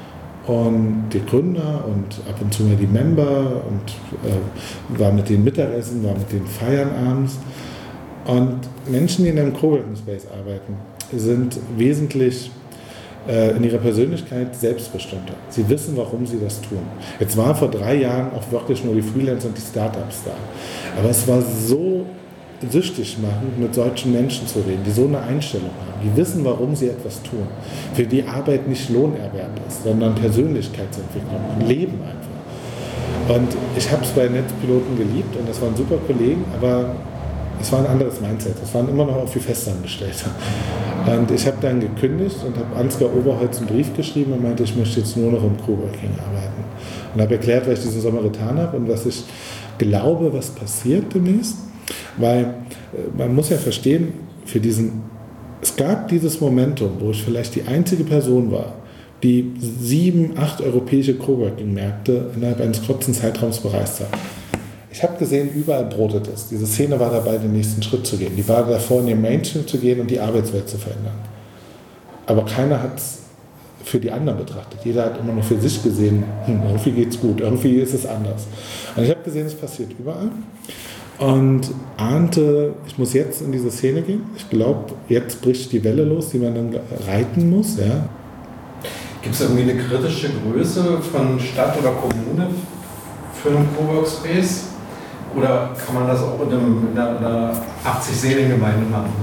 und die Gründer und ab und zu mal die Member und war mit denen Mittagessen, war mit denen feiern abends. Und Menschen, die in einem Coworking Space arbeiten, sind wesentlich in ihrer Persönlichkeit selbstbestimmter. Sie wissen, warum sie das tun. Jetzt waren vor 3 Jahren auch wirklich nur die Freelancer und die Startups da. Aber es war so süchtig machend, mit solchen Menschen zu reden, die so eine Einstellung haben. Die wissen, warum sie etwas tun. Für die Arbeit nicht Lohnerwerb ist, sondern Persönlichkeitsentwicklung und Leben einfach. Und ich habe es bei Netzpiloten geliebt und das waren super Kollegen, aber es war ein anderes Mindset. Es waren immer noch auch viel Festangestellte. Und ich habe dann gekündigt und habe Ansgar Oberholz einen Brief geschrieben und meinte, ich möchte jetzt nur noch im Coworking arbeiten. Und habe erklärt, was ich diesen Sommer getan habe und was ich glaube, was passiert demnächst. Weil man muss ja verstehen, es gab dieses Momentum, wo ich vielleicht die einzige Person war, die 7, 8 europäische Coworking-Märkte innerhalb eines kurzen Zeitraums bereist hat. Ich habe gesehen, überall brotet es. Diese Szene war dabei, den nächsten Schritt zu gehen. Die war davor, in den Mainstream zu gehen und die Arbeitswelt zu verändern. Aber keiner hat es für die anderen betrachtet. Jeder hat immer nur für sich gesehen, irgendwie geht es gut, irgendwie ist es anders. Und ich habe gesehen, es passiert überall. Und ahnte, ich muss jetzt in diese Szene gehen. Ich glaube, jetzt bricht die Welle los, die man dann reiten muss. Ja. Gibt es irgendwie eine kritische Größe von Stadt oder Kommune für einen Coworkspace? Oder kann man das auch in einer 80-Seelen-Gemeinde machen?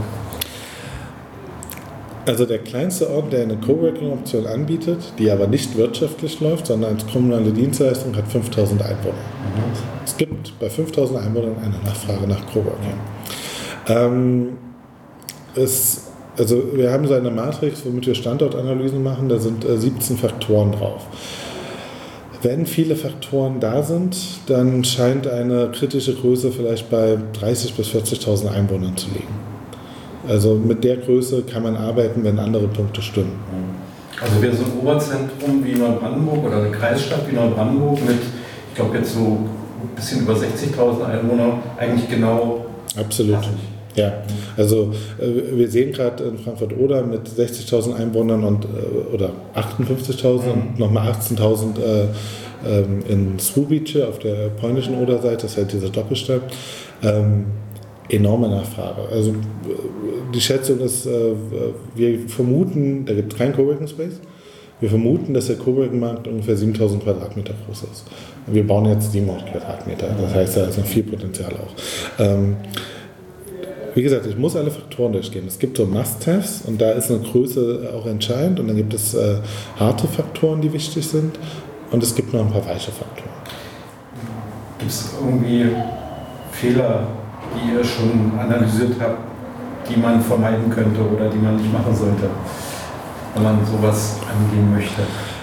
Also der kleinste Ort, der eine Coworking-Option anbietet, die aber nicht wirtschaftlich läuft, sondern als kommunale Dienstleistung, hat 5000 Einwohner. Es gibt bei 5000 Einwohnern eine Nachfrage nach Coworking. Also wir haben so eine Matrix, womit wir Standortanalysen machen, da sind 17 Faktoren drauf. Wenn viele Faktoren da sind, dann scheint eine kritische Größe vielleicht bei 30.000 bis 40.000 Einwohnern zu liegen. Also mit der Größe kann man arbeiten, wenn andere Punkte stimmen. Also wäre so ein Oberzentrum wie Neubrandenburg oder eine Kreisstadt wie Neubrandenburg mit, ich glaube jetzt so ein bisschen über 60.000 Einwohner eigentlich genau. Absolut. Passend. Ja, also wir sehen gerade in Frankfurt-Oder mit 60.000 Einwohnern oder 58.000 und nochmal 18.000 in Słubice auf der polnischen Oder-Seite, das ist halt dieser Doppelstadt, enorme Nachfrage. Also die Schätzung ist, wir vermuten, da gibt es keinen Coworking Space, wir vermuten, dass der Coworking-Markt ungefähr 7.000 Quadratmeter groß ist. Wir bauen jetzt 700 Quadratmeter, das heißt, da ist noch viel Potenzial auch. Wie gesagt, ich muss alle Faktoren durchgehen. Es gibt so Must-Haves und da ist eine Größe auch entscheidend und dann gibt es harte Faktoren, die wichtig sind und es gibt noch ein paar weiche Faktoren. Gibt es irgendwie Fehler, die ihr schon analysiert habt, die man vermeiden könnte oder die man nicht machen sollte, wenn man sowas angehen möchte?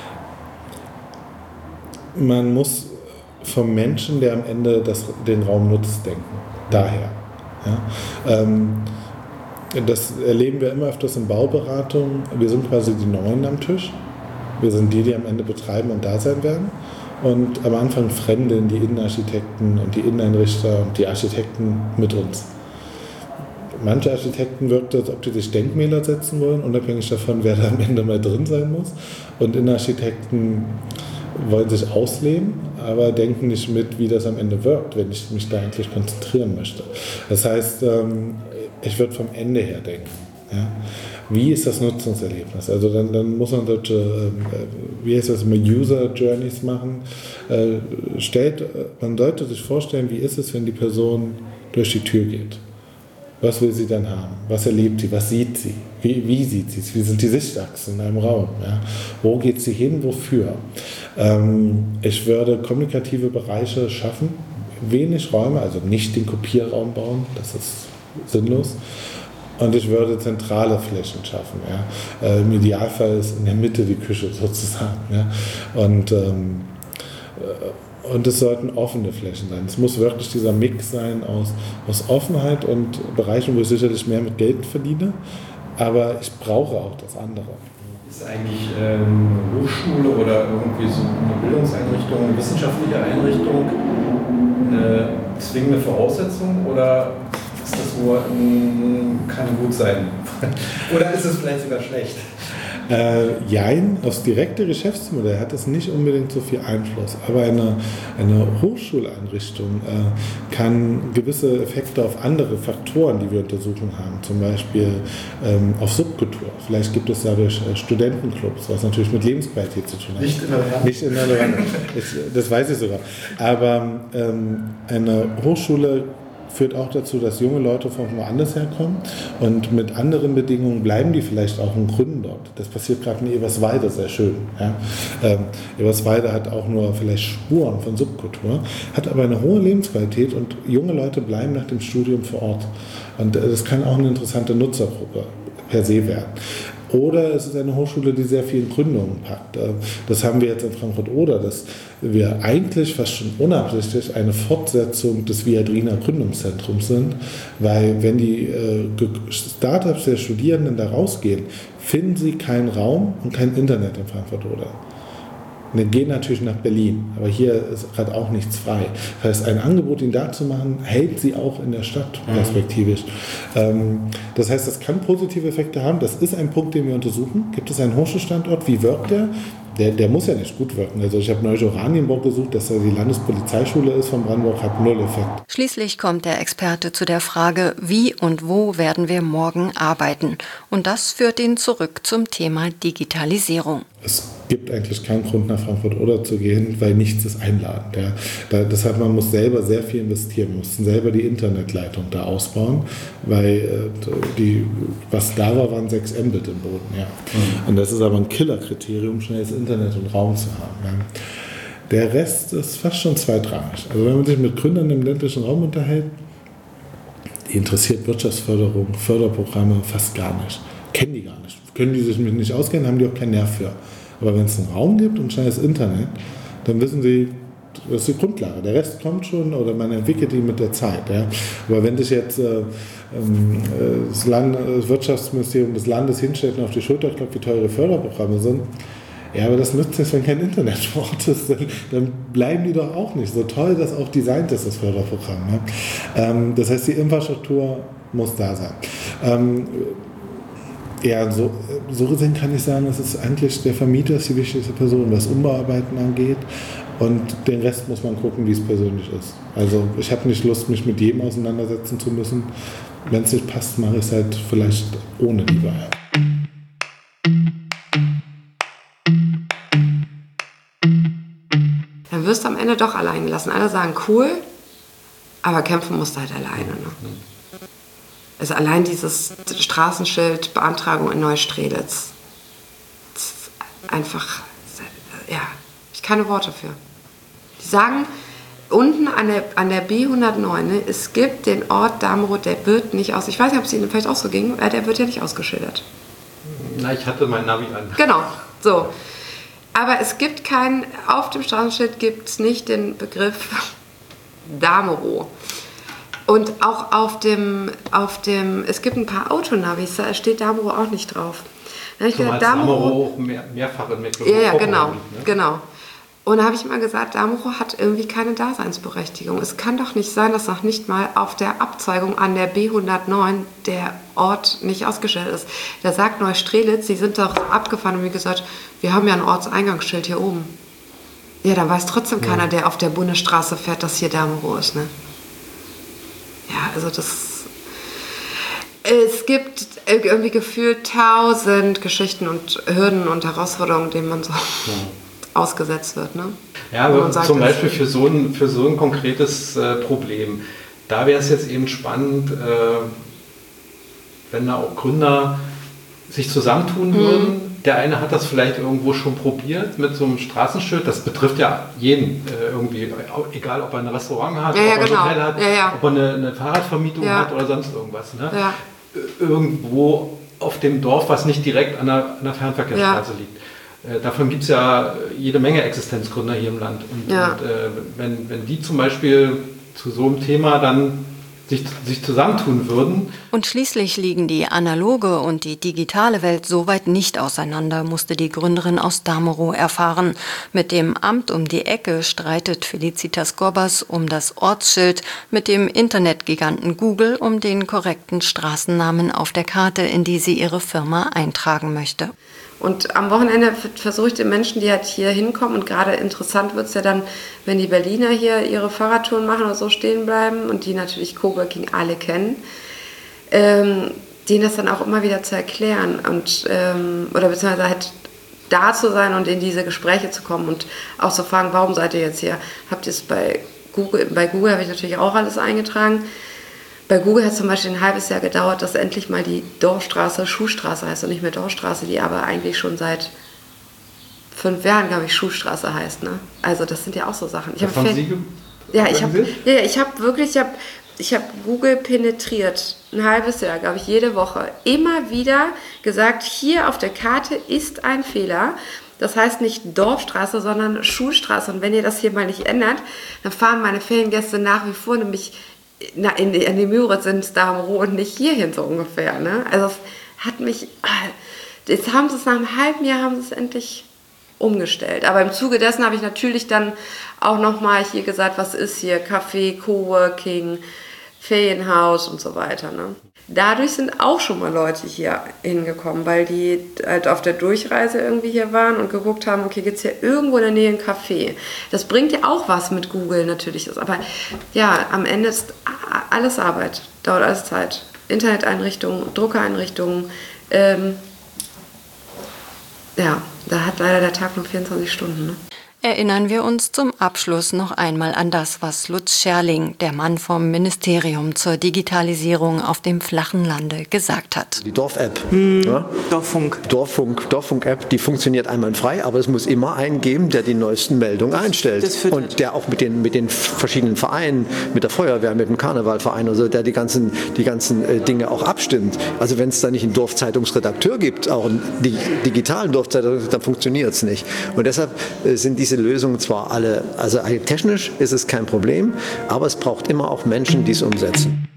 Man muss vom Menschen, der am Ende den Raum nutzt, denken. Daher. Ja, das erleben wir immer öfters in Bauberatung. Wir sind quasi die Neuen am Tisch. Wir sind die am Ende betreiben und da sein werden. Und am Anfang fremdeln die Innenarchitekten und die Inneneinrichter und die Architekten mit uns. Manche Architekten wirkt es, als ob die sich Denkmäler setzen wollen, unabhängig davon, wer da am Ende mal drin sein muss. Und Innenarchitekten wollen sich ausleben, aber denken nicht mit, wie das am Ende wirkt, wenn ich mich da eigentlich konzentrieren möchte. Das heißt, ich würde vom Ende her denken. Ja? Wie ist das Nutzungserlebnis? Also dann muss man solche, wie heißt das, User Journeys machen. Man sollte sich vorstellen, wie ist es, wenn die Person durch die Tür geht. Was will sie dann haben? Was erlebt sie? Was sieht sie? Wie sieht sie es? Wie sind die Sichtachsen in einem Raum? Ja? Wo geht sie hin? Wofür? Ich würde kommunikative Bereiche schaffen, wenig Räume, also nicht den Kopierraum bauen, das ist sinnlos. Und ich würde zentrale Flächen schaffen. Ja? Im Idealfall ist in der Mitte die Küche sozusagen. Ja? Und es sollten offene Flächen sein. Es muss wirklich dieser Mix sein aus Offenheit und Bereichen, wo ich sicherlich mehr mit Geld verdiene, aber ich brauche auch das andere. Ist eigentlich eine Hochschule oder irgendwie so eine Bildungseinrichtung, eine wissenschaftliche Einrichtung eine zwingende Voraussetzung oder ist das nur, kann gut sein? Oder ist es vielleicht sogar schlecht? Jein, aufs direkte Geschäftsmodell hat es nicht unbedingt so viel Einfluss, aber eine Hochschuleinrichtung kann gewisse Effekte auf andere Faktoren, die wir untersuchen haben, zum Beispiel auf Subkultur. Vielleicht gibt es dadurch Studentenclubs, was natürlich mit Lebensqualität zu tun hat. Nicht in der Rande. Das weiß ich sogar. Aber eine Hochschule führt auch dazu, dass junge Leute von woanders herkommen und mit anderen Bedingungen bleiben die vielleicht auch und gründen dort. Das passiert gerade in Eberswalde sehr schön. Ja. Eberswalde hat auch nur vielleicht Spuren von Subkultur, hat aber eine hohe Lebensqualität und junge Leute bleiben nach dem Studium vor Ort. Und das kann auch eine interessante Nutzergruppe per se werden. Oder es ist eine Hochschule, die sehr viel in Gründungen packt. Das haben wir jetzt in Frankfurt-Oder, dass wir eigentlich fast schon unabsichtlich eine Fortsetzung des Viadrina Gründungszentrums sind, weil wenn die Startups der Studierenden da rausgehen, finden sie keinen Raum und kein Internet in Frankfurt-Oder. Wir gehen natürlich nach Berlin, aber hier ist gerade auch nichts frei. Das heißt, ein Angebot, ihn da zu machen, hält sie auch in der Stadt perspektivisch. Das heißt, das kann positive Effekte haben. Das ist ein Punkt, den wir untersuchen. Gibt es einen Hochschulstandort? Wie wirkt der? Der muss ja nicht gut wirken. Also ich habe neulich Oranienburg gesucht, dass da die Landespolizeischule ist von Brandenburg, hat null Effekt. Schließlich kommt der Experte zu der Frage, wie und wo werden wir morgen arbeiten? Und das führt ihn zurück zum Thema Digitalisierung. Es gibt eigentlich keinen Grund, nach Frankfurt-Oder zu gehen, weil nichts ist einladend. Ja. Deshalb, man muss selber sehr viel investieren. Wir mussten selber die Internetleitung da ausbauen, weil was da war, waren 6 Mbit im Boden. Ja. Und das ist aber ein Killerkriterium, schnelles Internet und Raum zu haben. Ja. Der Rest ist fast schon zweitrangig. Also wenn man sich mit Gründern im ländlichen Raum unterhält, die interessiert Wirtschaftsförderung, Förderprogramme fast gar nicht. kennen die gar nicht. Können die sich mit nicht auskennen, haben die auch keinen Nerv für. Aber wenn es einen Raum gibt und schnelles Internet, dann wissen sie, das ist die Grundlage. Der Rest kommt schon oder man entwickelt ihn mit der Zeit. Ja. Aber wenn sich jetzt das Wirtschaftsministerium des Landes hinstellt und auf die Schulter klopft, wie teure Förderprogramme sind, ja, aber das nützt nichts, wenn kein Internet vor Ort ist, dann bleiben die doch auch nicht. So toll das auch designt ist, das Förderprogramm. Ne? Das heißt, die Infrastruktur muss da sein. Ja, so gesehen kann ich sagen, dass es eigentlich der Vermieter ist die wichtigste Person, was Umbauarbeiten angeht. Und den Rest muss man gucken, wie es persönlich ist. Also ich habe nicht Lust, mich mit jedem auseinandersetzen zu müssen. Wenn es nicht passt, mache ich es halt vielleicht ohne lieber. Dann wirst du am Ende doch allein gelassen. Alle sagen cool, aber kämpfen musst du halt alleine. Ne? Also allein dieses Straßenschild Beantragung in Neustrelitz. Das ist einfach, ja, ich keine Worte für. Die sagen unten an der B109, ne, es gibt den Ort Damerow, der wird nicht aus. Ich weiß nicht, ob es Ihnen vielleicht auch so ging, der wird ja nicht ausgeschildert. Na, ich hatte mein Navi an. Genau, so. Aber es gibt auf dem Straßenschild gibt es nicht den Begriff Damerow. Und auch auf dem, es gibt ein paar Autonavis, da steht Damerow auch nicht drauf. Damerow mehrfach in Mecklenburg. Ja, genau. Und da habe ich mal gesagt, Damerow hat irgendwie keine Daseinsberechtigung. Es kann doch nicht sein, dass noch nicht mal auf der Abzweigung an der B109 der Ort nicht ausgestellt ist. Da sagt Neustrelitz, sie sind doch abgefahren und wie gesagt, wir haben ja ein Ortseingangsschild hier oben. Ja, dann weiß trotzdem keiner, der auf der Bundesstraße fährt, dass hier Damerow ist, ne? Ja, also es gibt irgendwie gefühlt 1000 Geschichten und Hürden und Herausforderungen, denen man so ausgesetzt wird. Ne? Ja, aber zum Beispiel für so ein konkretes Problem. Da wäre es jetzt eben spannend, wenn da auch Gründer sich zusammentun würden. Der eine hat das vielleicht irgendwo schon probiert mit so einem Straßenschild. Das betrifft ja jeden irgendwie, egal ob er ein Restaurant hat, ob er ein Hotel hat, ob er eine Fahrradvermietung hat oder sonst irgendwas. Ne? Ja. Irgendwo auf dem Dorf, was nicht direkt an der Fernverkehrsstraße liegt. Davon gibt es ja jede Menge Existenzgründer hier im Land. Und wenn die zum Beispiel zu so einem Thema dann sich zusammentun würden. Und schließlich liegen die analoge und die digitale Welt so weit nicht auseinander, musste die Gründerin aus Damerow erfahren. Mit dem Amt um die Ecke streitet Felicitas Gorbers um das Ortsschild, mit dem Internetgiganten Google um den korrekten Straßennamen auf der Karte, in die sie ihre Firma eintragen möchte. Und am Wochenende versuche ich den Menschen, die halt hier hinkommen, und gerade interessant wird es ja dann, wenn die Berliner hier ihre Fahrradtouren machen oder so stehen bleiben und die natürlich Coworking alle kennen, denen das dann auch immer wieder zu erklären und oder beziehungsweise halt da zu sein und in diese Gespräche zu kommen und auch zu fragen, warum seid ihr jetzt hier? Habt ihr es bei Google? Bei Google habe ich natürlich auch alles eingetragen. Bei Google hat es zum Beispiel ein halbes Jahr gedauert, dass endlich mal die Dorfstraße Schuhstraße heißt und nicht mehr Dorfstraße, die aber eigentlich schon seit 5 Jahren, glaube ich, Schuhstraße heißt. Ne? Also das sind ja auch so Sachen. Ich habe Google penetriert, ein halbes Jahr, glaube ich, jede Woche. Immer wieder gesagt, hier auf der Karte ist ein Fehler. Das heißt nicht Dorfstraße, sondern Schulstraße. Und wenn ihr das hier mal nicht ändert, dann fahren meine Feriengäste nach wie vor nämlich in die Müritz ins Damerow und nicht hierhin so ungefähr. Ne? Also es hat mich, jetzt haben sie es nach einem halben Jahr endlich umgestellt. Aber im Zuge dessen habe ich natürlich dann auch nochmal hier gesagt, was ist hier, Café, Coworking, Ferienhaus und so weiter. Ne? Dadurch sind auch schon mal Leute hier hingekommen, weil die halt auf der Durchreise irgendwie hier waren und geguckt haben, okay, gibt es hier irgendwo in der Nähe ein Café? Das bringt ja auch was mit Google natürlich. Aber ja, am Ende ist alles Arbeit, dauert alles Zeit. Interneteinrichtungen, Druckereinrichtungen. Ja, da hat leider der Tag nur 24 Stunden. Ne? Erinnern wir uns zum Abschluss noch einmal an das, was Lutz Scherling, der Mann vom Ministerium zur Digitalisierung auf dem flachen Lande, gesagt hat. Die Dorf-App. Ja? Dorffunk-App, die funktioniert einwandfrei, aber es muss immer einen geben, der die neuesten Meldungen einstellt. Und der auch mit den verschiedenen Vereinen, mit der Feuerwehr, mit dem Karnevalverein, also der die ganzen Dinge auch abstimmt. Also wenn es da nicht einen Dorfzeitungsredakteur gibt, auch einen digitalen Dorfzeitungsredakteur, dann funktioniert es nicht. Und deshalb sind diese Lösungen zwar alle, also technisch ist es kein Problem, aber es braucht immer auch Menschen, die es umsetzen.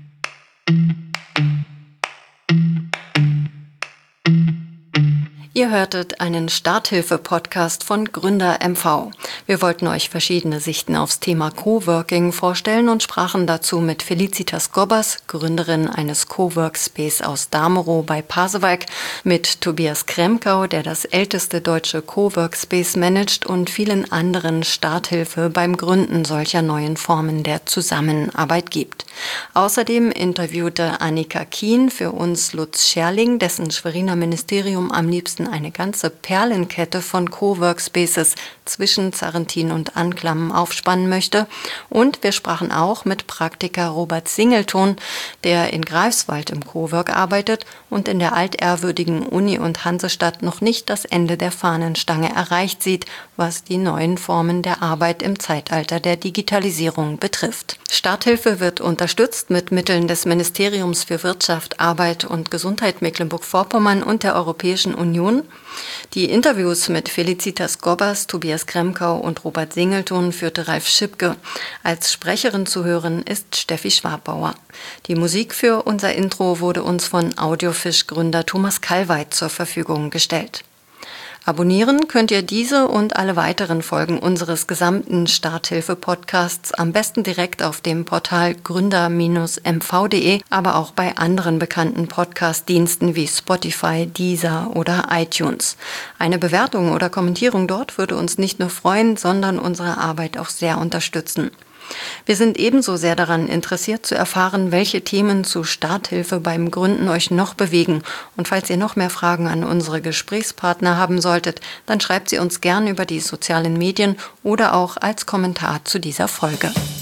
Ihr hörtet einen Starthilfe-Podcast von Gründer MV. Wir wollten euch verschiedene Sichten aufs Thema Coworking vorstellen und sprachen dazu mit Felicitas Gobbers, Gründerin eines Coworkspace aus Damerow bei Pasewalk, mit Tobias Kremkau, der das älteste deutsche Coworkspace managt, und vielen anderen Starthilfe beim Gründen solcher neuen Formen der Zusammenarbeit gibt. Außerdem interviewte Annika Kien für uns Lutz Scherling, dessen Schweriner Ministerium am liebsten eine ganze Perlenkette von Coworkspaces zwischen Zarrentin und Anklam aufspannen möchte. Und wir sprachen auch mit Praktiker Robert Singelton, der in Greifswald im Cowork arbeitet und in der altehrwürdigen Uni- und Hansestadt noch nicht das Ende der Fahnenstange erreicht sieht, was die neuen Formen der Arbeit im Zeitalter der Digitalisierung betrifft. Starthilfe wird unterstützt mit Mitteln des Ministeriums für Wirtschaft, Arbeit und Gesundheit Mecklenburg-Vorpommern und der Europäischen Union. Die Interviews mit Felicitas Gobbers, Tobias Kremkau und Robert Singelton führte Ralf Schipke. Als Sprecherin zu hören ist Steffi Schwabauer. Die Musik für unser Intro wurde uns von Audiofisch-Gründer Thomas Kallweit zur Verfügung gestellt. Abonnieren könnt ihr diese und alle weiteren Folgen unseres gesamten Starthilfe-Podcasts am besten direkt auf dem Portal gründer-mv.de, aber auch bei anderen bekannten Podcast-Diensten wie Spotify, Deezer oder iTunes. Eine Bewertung oder Kommentierung dort würde uns nicht nur freuen, sondern unsere Arbeit auch sehr unterstützen. Wir sind ebenso sehr daran interessiert zu erfahren, welche Themen zu Starthilfe beim Gründen euch noch bewegen. Und falls ihr noch mehr Fragen an unsere Gesprächspartner haben solltet, dann schreibt sie uns gern über die sozialen Medien oder auch als Kommentar zu dieser Folge.